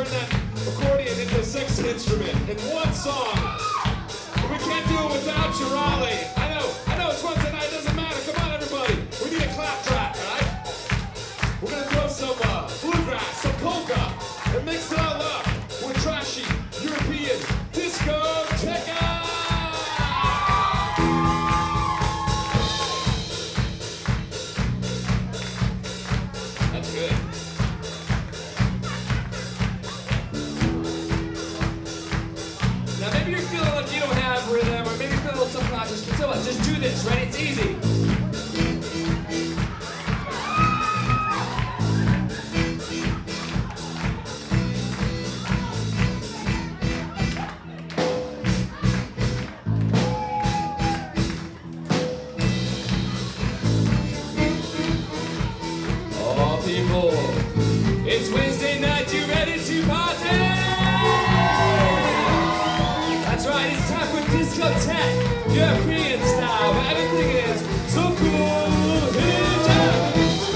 turn that accordion into a sexy instrument in one song. We can't do it without you, Raleigh. I know it's one tonight, it doesn't matter. Come on, everybody. We need a clap track, all right? We're gonna throw some bluegrass, some polka, and mix it all up with trashy European discoteca. That's good. Now maybe you're feeling like you don't have rhythm, or maybe you're feeling a little subconscious, but tell what, just do this, right? It's easy. Oh, people, it's Wednesday night, you ready to party? That's right, it's time for discotheque, European style, where everything is so cool. Hit it up.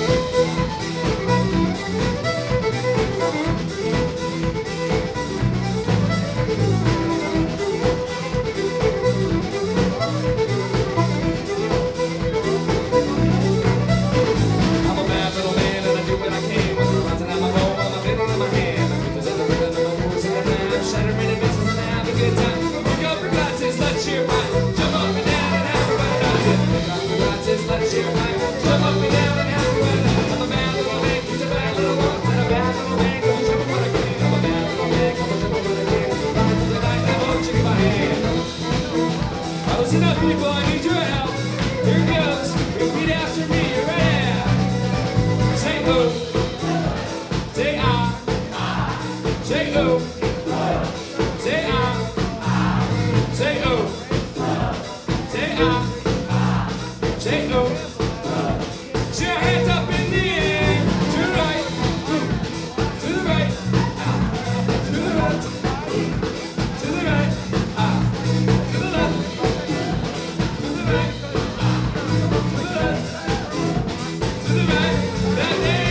I'm a bad little man and I do what I can with the rising out my bowl while my fiddle in my hand. My fingers in the rhythm and my moves in the rhythm, shattering the misses and have a good time. Pick up your glasses, let's cheer right. Jump up and down and everybody does it. Pick up your glasses, let's cheer right. Jump up and down and everybody does it. I'm a bad little man, he's a bad little one, and a bad little man, come show me what I can. I'm a bad little man, come show me what I can. Ride through the night, now I'm shaking my hand. Now listen up, people, I need your help. Here it goes, repeat after me, you ready? Say who, say I, say who, say I, say who, say I, say who. Put your hands up in the air, to the right, to the right, to the left, to the right, to the left, to the right, to the left, to the right, that day.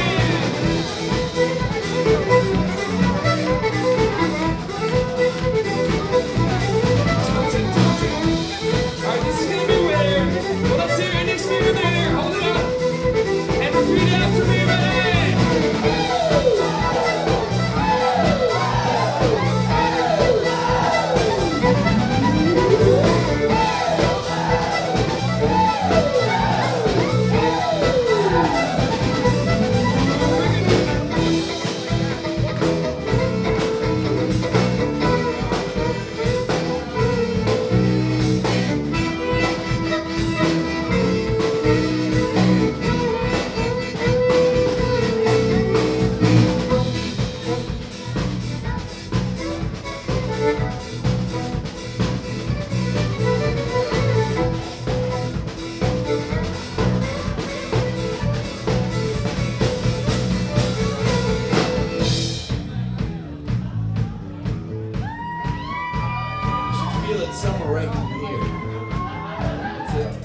Alright, this is gonna be weird. Well, let's see your next finger there. Hold it up. And repeat after me, ready? Feel it somewhere right here. That's it.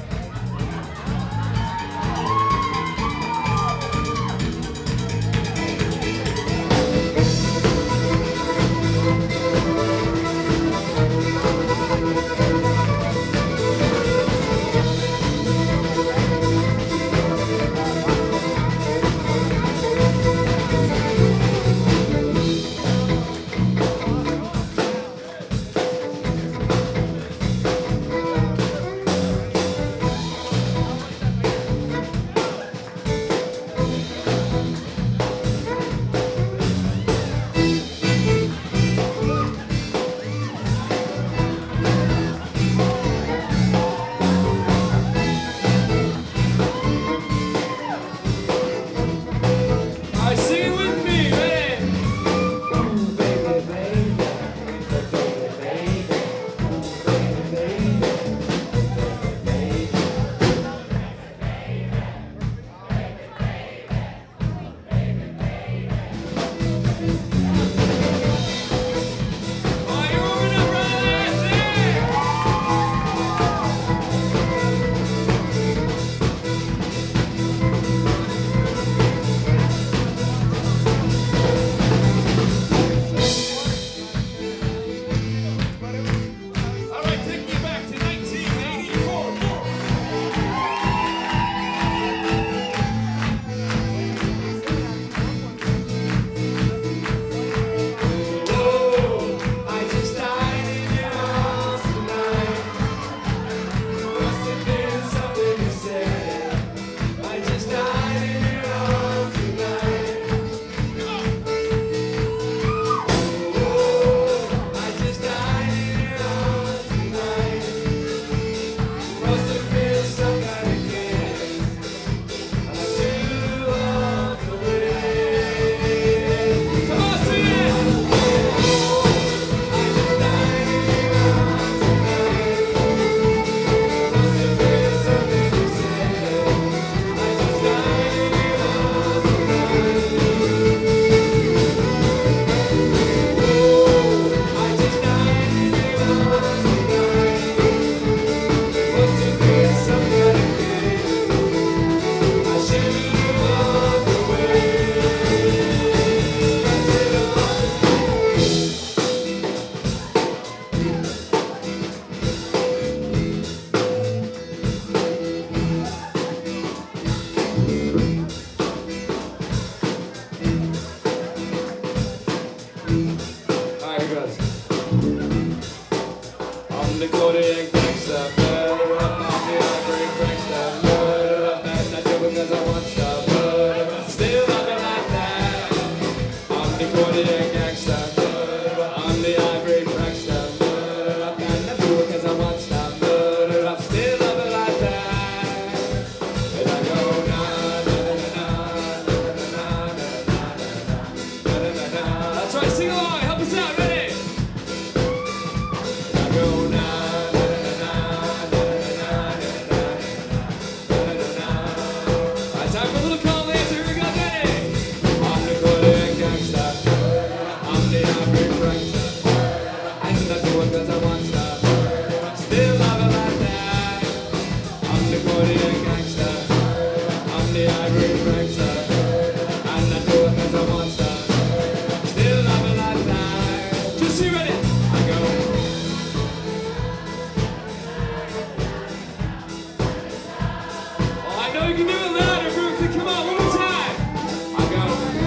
the Kodiak gangsta. Murder up on the ivory gangsta. Murder up and I do it cause I want stuff. Murder up, still love it like that. I'm the Kodiak gangsta. Murder up on the ivory gangsta. Murder up and I do it cause I want stuff. Murder up, still love it like that. And I go na na na na na na na na na. That's right, sing along, help us out, ready? You can do it louder, Brooklyn. Come on, one more time. I go.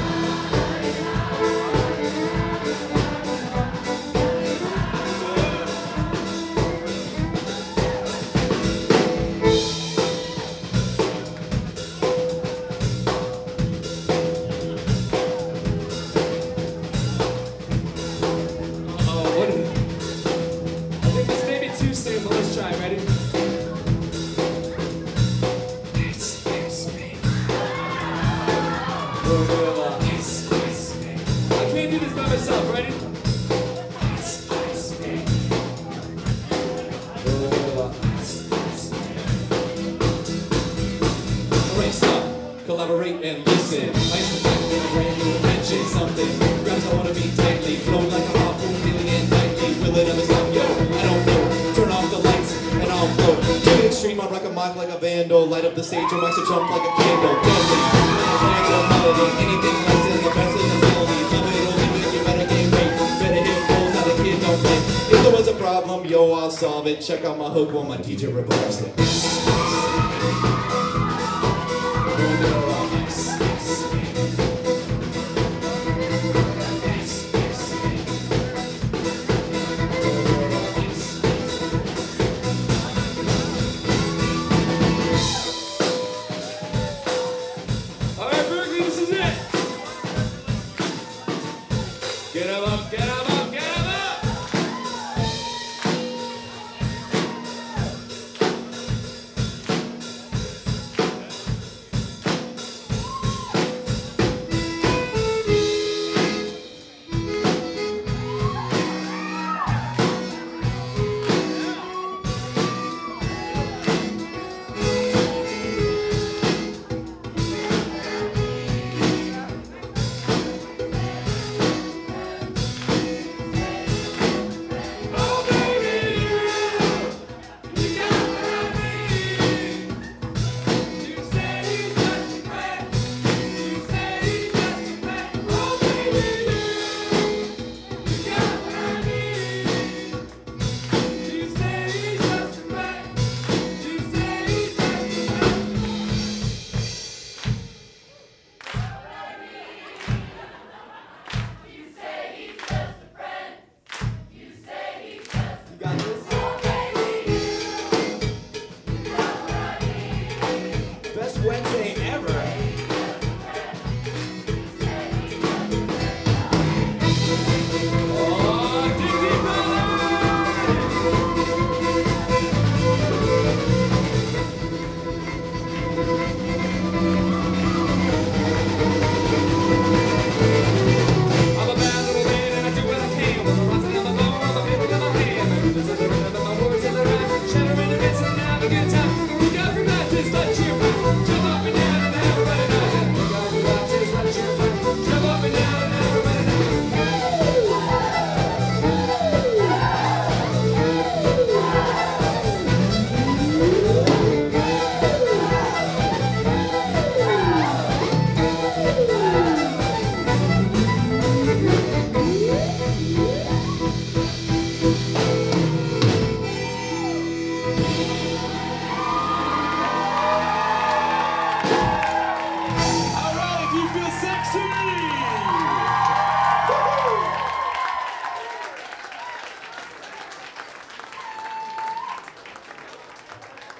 What is it? I think this may be too soon, but let's try. Ready? I can't do this by myself, ready? Alright, stop, collaborate and listen. Ice attack with a brand new invention. Something grabs I wanna be tightly. Flow like a harpoon, feeling it nightly. Will it ever stop? Yo, I don't know. Turn off the lights and I'll float. To the extreme, I rock a mic like a vandal. Light up the stage, your mics to jump like a candle. Anything less is the best of the melody. Love it or leave it, you better gain weight. Better hit rolls out of kid, don't play. If there was a problem, yo, I'll solve it. Check out my hook while my DJ revolves it. Get 'em up, get 'em up.